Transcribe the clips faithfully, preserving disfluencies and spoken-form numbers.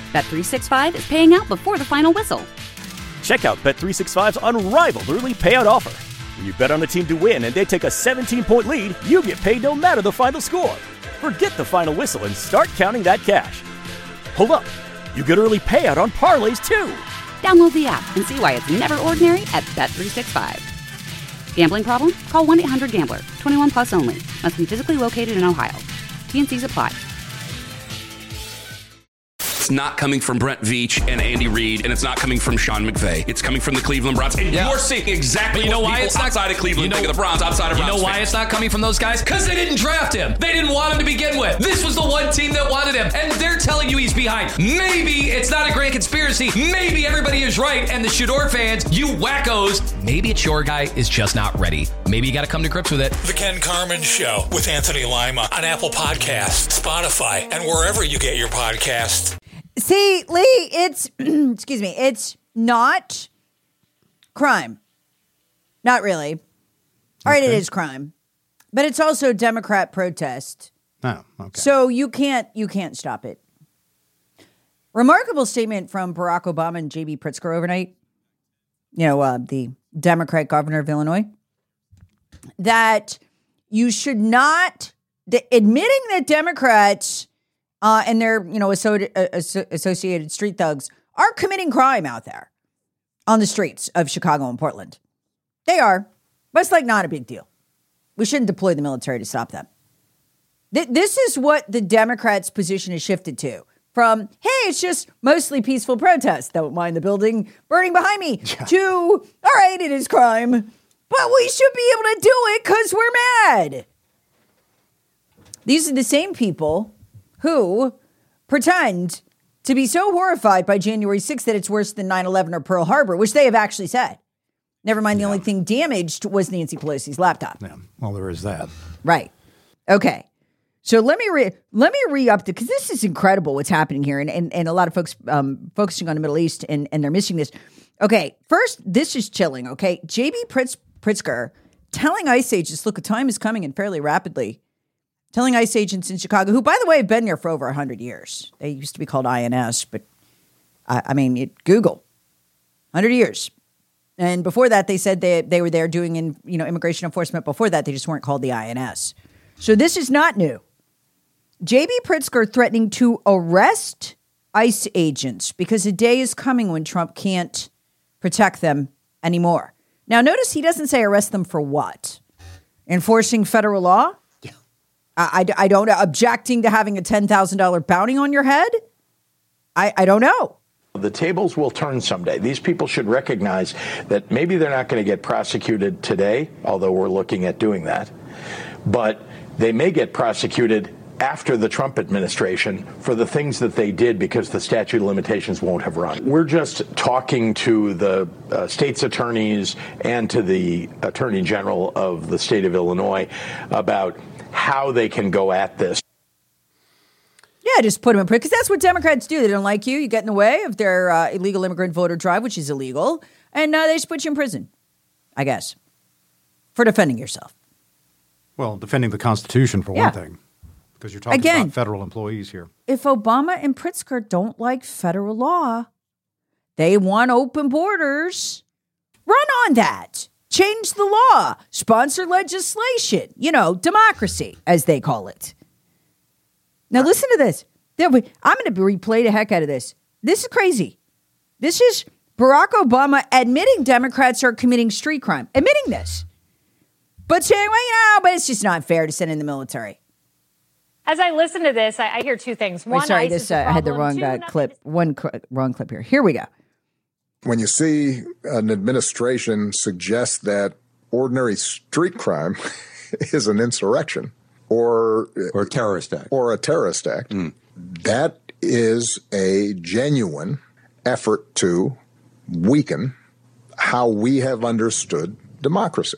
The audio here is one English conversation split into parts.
Bet three sixty-five is paying out before the final whistle. Check out Bet three sixty-five's unrivaled early payout offer. When you bet on a team to win and they take a seventeen-point lead, you get paid no matter the final score. Forget the final whistle and start counting that cash. Hold up. You get early payout on parlays, too. Download the app and see why it's never ordinary at Bet three sixty-five. Gambling problem? Call one eight hundred gambler. twenty-one plus only. Must be physically located in Ohio. T N Cs apply. It's not coming from Brent Veach and Andy Reid, and it's not coming from Sean McVay. It's coming from the Cleveland Browns. And yeah. you're seeing exactly you know what why people it's not, outside of Cleveland you know, think of the Browns, outside of You Browns know why fans. it's not coming from those guys? Because they didn't draft him. They didn't want him to begin with. This was the one team that wanted him, and they're telling you he's behind. Maybe it's not a grand conspiracy. Maybe everybody is right, and the Shador fans, you wackos, maybe it's your guy is just not ready. Maybe you got to come to grips with it. The Ken Carman Show with Anthony Lima on Apple Podcasts, Spotify, and wherever you get your podcasts. See, Lee, it's, excuse me, it's not crime. Not really. All right, okay. It is crime. But it's also Democrat protest. Oh, okay. So you can't, you can't stop it. Remarkable statement from Barack Obama and J B Pritzker overnight. You know, uh, the Democrat governor of Illinois. That you should not, the, admitting that Democrats Uh, and their, you know, asso- asso- associated street thugs are committing crime out there on the streets of Chicago and Portland. They are. But it's like not a big deal. We shouldn't deploy the military to stop them. Th- this is what the Democrats' position has shifted to. From, hey, it's just mostly peaceful protest. Don't mind the building burning behind me. Yeah. To, all right, it is crime. But we should be able to do it because we're mad. These are the same people who pretend to be so horrified by January sixth that it's worse than nine eleven or Pearl Harbor, which they have actually said. Never mind, the yeah. only thing damaged was Nancy Pelosi's laptop. Yeah, well, there is that. Right. Okay. So let me re let me re-up the, because this is incredible what's happening here, and, and, and a lot of folks um, focusing on the Middle East, and, and they're missing this. Okay, first, this is chilling, okay? J B Pritz, Pritzker telling ICE agents, look, a time is coming and fairly rapidly. Telling ICE agents in Chicago, who, by the way, have been there for over one hundred years. They used to be called I N S, but, I, I mean, it, Google, one hundred years. And before that, they said they, they were there doing in, you know, immigration enforcement. Before that, they just weren't called the I N S. So this is not new. J B Pritzker threatening to arrest ICE agents because a day is coming when Trump can't protect them anymore. Now, notice he doesn't say arrest them for what? Enforcing federal law? I, I, I don't know. Objecting to having a ten thousand dollars bounty on your head? I, I don't know. The tables will turn someday. These people should recognize that maybe they're not going to get prosecuted today, although we're looking at doing that. But they may get prosecuted after the Trump administration for the things that they did because the statute of limitations won't have run. We're just talking to the uh, state's attorneys and to the Attorney General of the state of Illinois about how they can go at this. Yeah, just put them in prison, because that's what Democrats do. They don't like you. You get in the way of their uh, illegal immigrant voter drive, which is illegal, and uh, they just put you in prison, I guess, for defending yourself. Well, defending the Constitution, for yeah. one thing, because you're talking Again, about federal employees here. If Obama and Pritzker don't like federal law, they want open borders, run on that. Change the law, sponsor legislation, you know, democracy, as they call it. Now, listen to this. I'm going to replay the heck out of this. This is crazy. This is Barack Obama admitting Democrats are committing street crime, admitting this, but saying, well, you know, but it's just not fair to send in the military. As I listen to this, I, I hear two things. One, Wait, sorry, ICE this, is a uh, I had the problem. wrong Two, uh, clip. One cl- wrong clip here. Here we go. When you see an administration suggest that ordinary street crime is an insurrection or or a terrorist act or a terrorist act, mm. that is a genuine effort to weaken how we have understood democracy.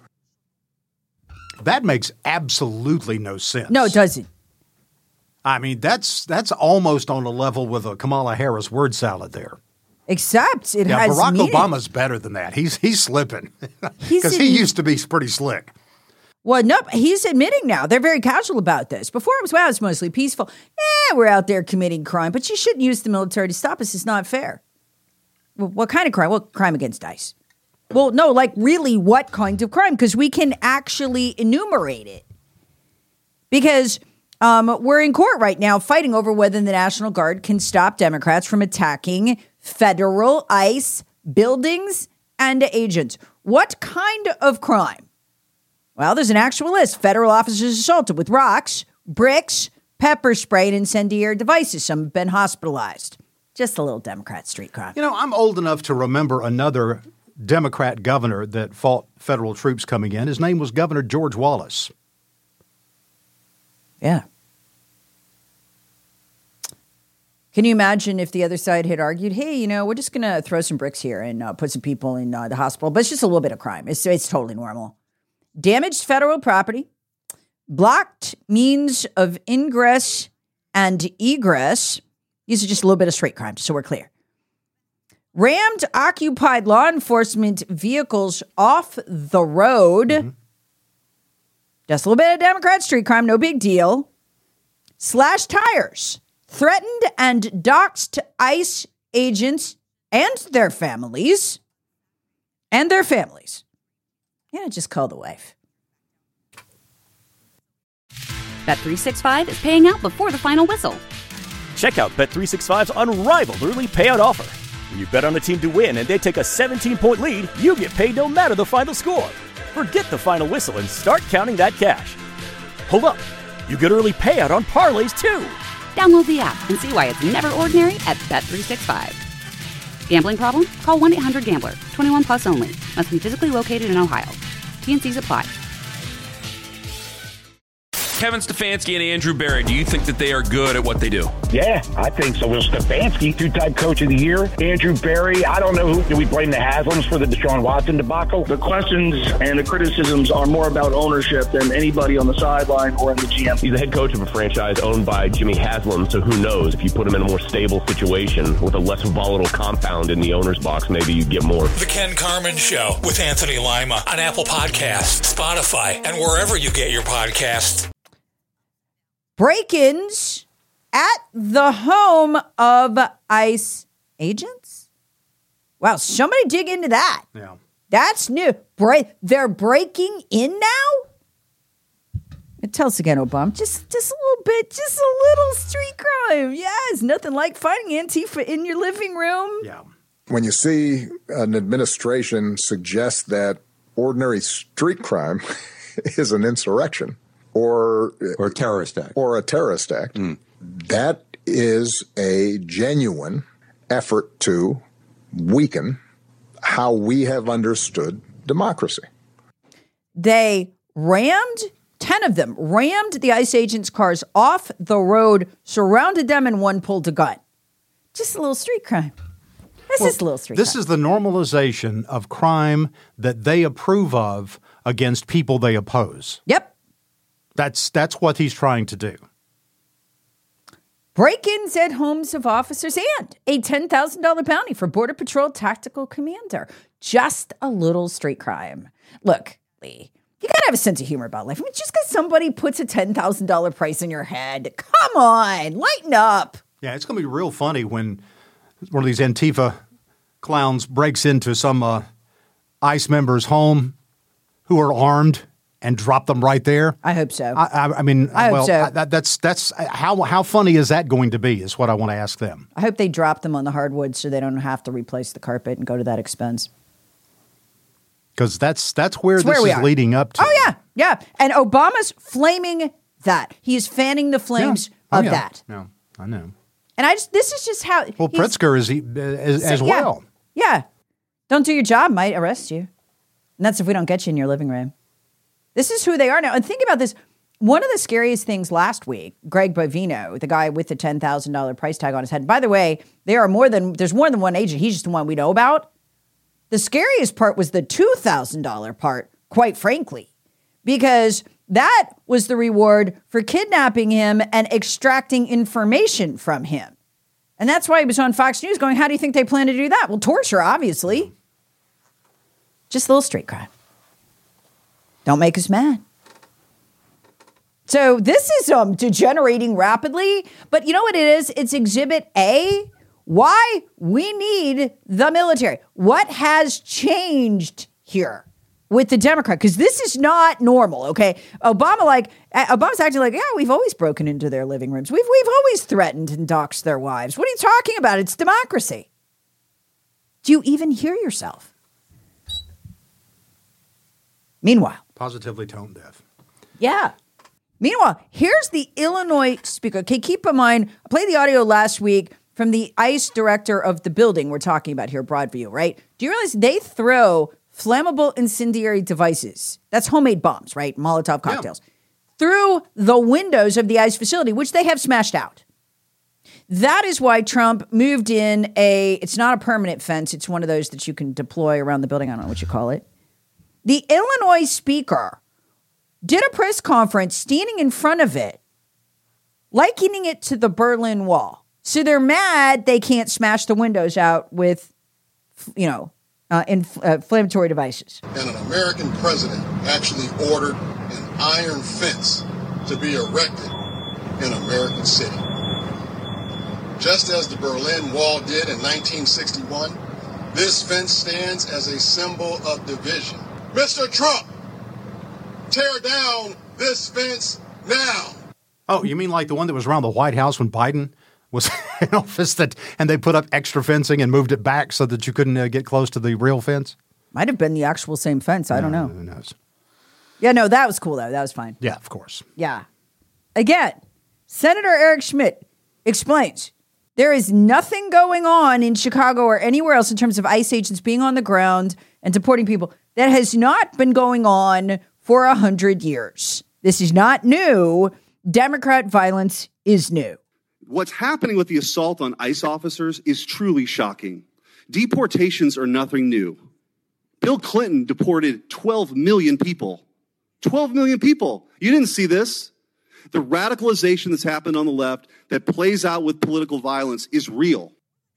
That makes absolutely no sense. No, it doesn't. I mean, that's that's almost on a level with a Kamala Harris word salad there. Except it yeah, has Barack meaning. Obama's better than that. He's he's slipping because He's he used to be pretty slick. Well, no, he's admitting now. They're very casual about this. Before it was, well, it's mostly peaceful. Yeah, we're out there committing crime, but you shouldn't use the military to stop us. It's not fair. Well, what kind of crime? Well, crime against ICE. Well, no, like really what kind of crime? Because we can actually enumerate it. Because um, we're in court right now fighting over whether the National Guard can stop Democrats from attacking federal ICE buildings and agents. What kind of crime? Well, there's an actual list. Federal officers assaulted with rocks, bricks, pepper spray, and incendiary devices. Some have been hospitalized. Just a little Democrat street crime. You know, I'm old enough to remember another Democrat governor that fought federal troops coming in. His name was Governor George Wallace. Yeah. Can you imagine if the other side had argued, hey, you know, we're just going to throw some bricks here and uh, put some people in uh, the hospital, but it's just a little bit of crime. It's, it's totally normal. Damaged federal property, blocked means of ingress and egress. These are just a little bit of straight crime, so we're clear. Rammed occupied law enforcement vehicles off the road. Mm-hmm. Just a little bit of Democrat street crime, no big deal. Slashed tires. Threatened and doxed ICE agents and their families. And their families. Yeah, just call the wife. Bet three sixty-five is paying out before the final whistle. Check out Bet three sixty-five's unrivaled early payout offer. When you bet on a team to win and they take a seventeen-point lead, you get paid no matter the final score. Forget the final whistle and start counting that cash. Hold up. You get early payout on parlays, too. Download the app and see why it's never ordinary at Bet three sixty-five. Gambling problem? Call one eight hundred gambler. twenty-one plus only. Must be physically located in Ohio. T N Cs apply. Kevin Stefanski and Andrew Berry, do you think that they are good at what they do? Yeah, I think so. Will Stefanski, two-time coach of the year. Andrew Berry, I don't know who. Do we blame the Haslams for the Deshaun Watson debacle? The questions and the criticisms are more about ownership than anybody on the sideline or in the G M. He's the head coach of a franchise owned by Jimmy Haslam, so who knows? If you put him in a more stable situation with a less volatile compound in the owner's box, maybe you get more. The Ken Carman Show with Anthony Lima on Apple Podcasts, Spotify, and wherever you get your podcasts. Break-ins at the home of ICE agents? Wow, somebody dig into that. Yeah. That's new. Break, they're breaking in now? Tell us again, Obama. Just, just a little bit, just a little street crime. Yes, nothing like finding Antifa in your living room. Yeah. When you see an administration suggest that ordinary street crime is an insurrection, Or, or a terrorist act. Or a terrorist act. Mm. That is a genuine effort to weaken how we have understood democracy. They rammed, ten of them, rammed the ICE agents' cars off the road, surrounded them, and one pulled a gun. Just a little street crime. This well, is a little street This crime. is the normalization of crime that they approve of against people they oppose. Yep. That's that's what he's trying to do. Break-ins at homes of officers and a ten thousand dollars bounty for Border Patrol tactical commander. Just a little street crime. Look, Lee, you got to have a sense of humor about life. I mean, just because somebody puts a ten thousand dollars price in your head, come on, lighten up. Yeah, it's going to be real funny when one of these Antifa clowns breaks into some uh, ICE member's home who are armed and drop them right there. I hope so. I, I, I mean, I well, hope so. I, that, that's that's how how funny is that going to be? Is what I want to ask them. I hope they drop them on the hardwood so they don't have to replace the carpet and go to that expense. Because that's that's where that's this where is are. leading up to. Oh yeah, yeah. And Obama's flaming that. He is fanning the flames yeah. oh, of yeah. that. No, I know. And I just this is just how. Well, Pritzker is he, as, as yeah, well. Yeah. Don't do your job, might arrest you. And that's if we don't get you in your living room. This is who they are now. And think about this. One of the scariest things last week, Greg Bovino, the guy with the ten thousand dollars price tag on his head. By the way, there are more than there's more than one agent. He's just the one we know about. The scariest part was the two thousand dollars part, quite frankly, because that was the reward for kidnapping him and extracting information from him. And that's why he was on Fox News going, how do you think they plan to do that? Well, torture, obviously. Just a little street crime. Don't make us mad. So this is um, degenerating rapidly. But you know what it is? It's Exhibit A. Why we need the military. What has changed here with the Democrat? Because this is not normal, okay? Obama, like, Obama's acting like, yeah, we've always broken into their living rooms. We've, we've always threatened and doxed their wives. What are you talking about? It's democracy. Do you even hear yourself? Meanwhile. Positively tone deaf. Yeah. Meanwhile, here's the Illinois speaker. Okay, keep in mind, I played the audio last week from the ICE director of the building we're talking about here, Broadview, right? Do you realize they throw flammable incendiary devices, that's homemade bombs, right? Molotov cocktails, yeah. through the windows of the ICE facility, which they have smashed out. That is why Trump moved in a, it's not a permanent fence, it's one of those that you can deploy around the building. I don't know what you call it. The Illinois speaker did a press conference standing in front of it, likening it to the Berlin Wall. So they're mad they can't smash the windows out with, you know, uh, inf- uh, inflammatory devices. And an American president actually ordered an iron fence to be erected in American City. Just as the Berlin Wall did in nineteen sixty-one, this fence stands as a symbol of division. Mister Trump, tear down this fence now. Oh, you mean like the one that was around the White House when Biden was in office, that, and they put up extra fencing and moved it back so that you couldn't uh, get close to the real fence? Might have been the actual same fence. I don't know. Who knows? Yeah, no, that was cool, though. That was fine. Yeah, of course. Yeah. Again, Senator Eric Schmidt explains there is nothing going on in Chicago or anywhere else in terms of ICE agents being on the ground and deporting people that has not been going on for a hundred years. This is not new. Democrat violence is new. What's happening with the assault on ICE officers is truly shocking. Deportations are nothing new. Bill Clinton deported twelve million people. twelve million people. You didn't see this. The radicalization that's happened on the left that plays out with political violence is real.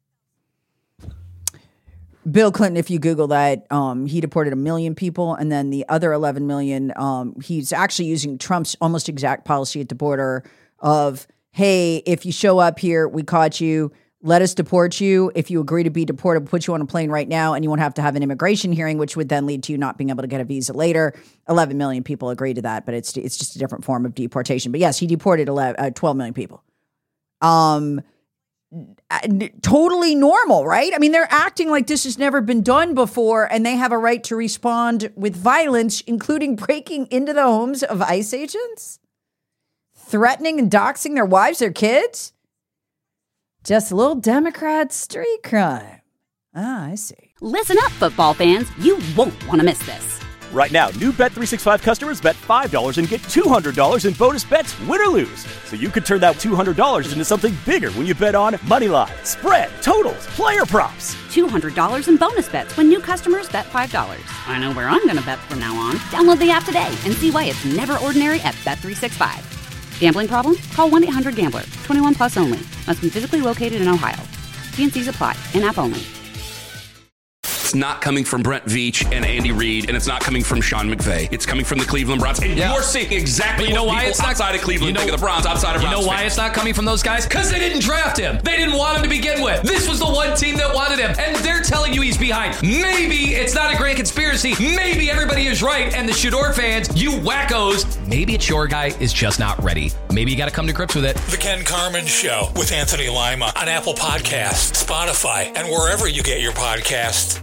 Bill Clinton, if you Google that, um, he deported a million people, and then the other eleven million, um, he's actually using Trump's almost exact policy at the border of, hey, if you show up here, we caught you, let us deport you. If you agree to be deported, we'll put you on a plane right now, and you won't have to have an immigration hearing, which would then lead to you not being able to get a visa later. eleven million people agree to that, but it's it's just a different form of deportation. But yes, he deported eleven, uh, twelve million people. Um. Totally normal, right? I mean, they're acting like this has never been done before, and they have a right to respond with violence, including breaking into the homes of ICE agents, threatening and doxing their wives, their kids. Just a little Democrat street crime. Ah, I see. Listen up, football fans. You won't want to miss this. Right now, new Bet three sixty-five customers bet five dollars and get two hundred dollars in bonus bets, win or lose. So you could turn that two hundred dollars into something bigger when you bet on money line, spread, totals, player props. two hundred dollars in bonus bets when new customers bet five dollars. I know where I'm going to bet from now on. Download the app today and see why it's never ordinary at Bet three sixty-five. Gambling problem? Call one eight hundred gambler. twenty-one plus only. Must be physically located in Ohio. T and C's apply. In-app only. It's not coming from Brent Veach and Andy Reid, and it's not coming from Sean McVay. It's coming from the Cleveland Browns. And yeah. you're seeing exactly you know what why it's outside not, of Cleveland you know, think of the Browns, outside of You Browns know why fans. it's not coming from those guys? Because they didn't draft him. They didn't want him to begin with. This was the one team that wanted him, and they're telling you he's behind. Maybe it's not a grand conspiracy. Maybe everybody is right, and the Shador fans, you wackos, maybe it's your guy is just not ready. Maybe you got to come to grips with it. The Ken Carman Show with Anthony Lima on Apple Podcasts, Spotify, and wherever you get your podcasts.